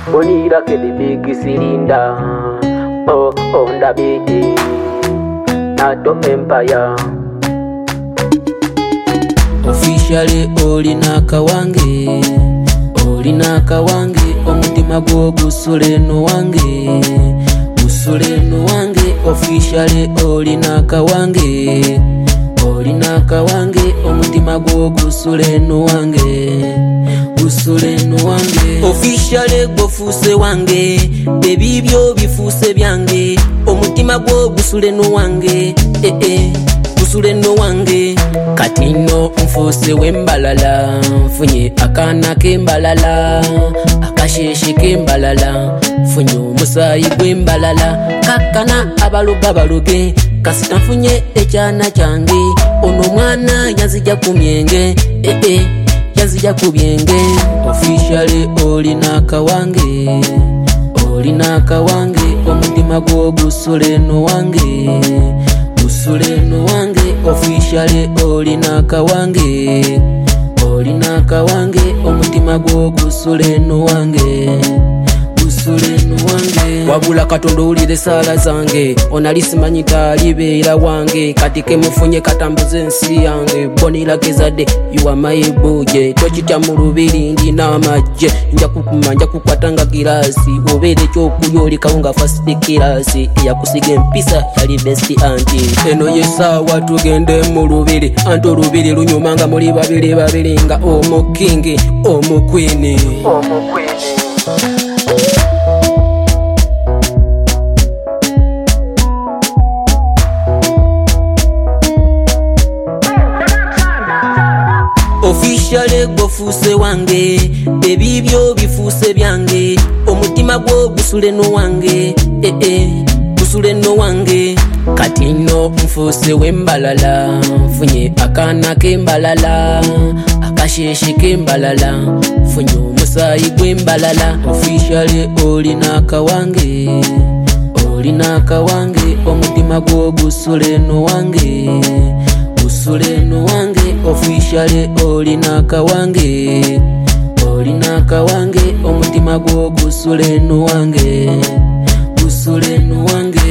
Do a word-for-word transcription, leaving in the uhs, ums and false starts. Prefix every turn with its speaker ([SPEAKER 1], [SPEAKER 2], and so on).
[SPEAKER 1] Bonira ke the big cylinder. Oh, on the beat. Nato Empire.
[SPEAKER 2] Officially olina kawange, olina kawange, omutima gwo gusule no wange, gusule no wange. Officially olina kawange, olina kawange, omutima gwo gusule no wange, gusule no wange. Officially gofuse wange, ebibyo bifuse byange, omutima gwo gusule no wange, eh eh, gusule no wange. Katino mfuse wembalala, funye akana kembalala, akasheshe kembalala, funye musayi gwembalala. Kakana abaluga baluge, kasita mfunye ekyana kyange, ono mwana yazija kumyenge, eh eh, yazija kubyenge. Officially olina kawange, olina kawange, omutima gwo gusule no wange, gusule no wange. Officially olina kawange, olina kawange, omutima gwo gusule no wange, gusule no wange. Wabula Katonda ulire sala zange, onalisimanyita alibeera wange, kati kemufunye katambuze ensi yange. Bonira kezadde you are my boy, tokitya mu lubiri ndina amajje, nja kukuma nja kukwatanga girasi, obeere ekyokulya oli kawunga first class, eyakusiga empisa yali best auntie. Eno yesaawa tugende mu lubiri, anti olubiri lunyuma nga muli babiri babiri nga omukingi omukwini omukwini. Officially gofuse wange, ebibyo bifuse byange, omutima gwo gusule no wange, eh eh, gusule no wange. Katino mfuse wembalala, funye akana kembalala, akasheshe kembalala, funye musayi gwembalala. Officially olina kawange, olina kawange, omutima gwo gusule no wange, gusule no wange. Officially olina kawange, olina kawange, omutima gwo gusule no wange, gusule no wange.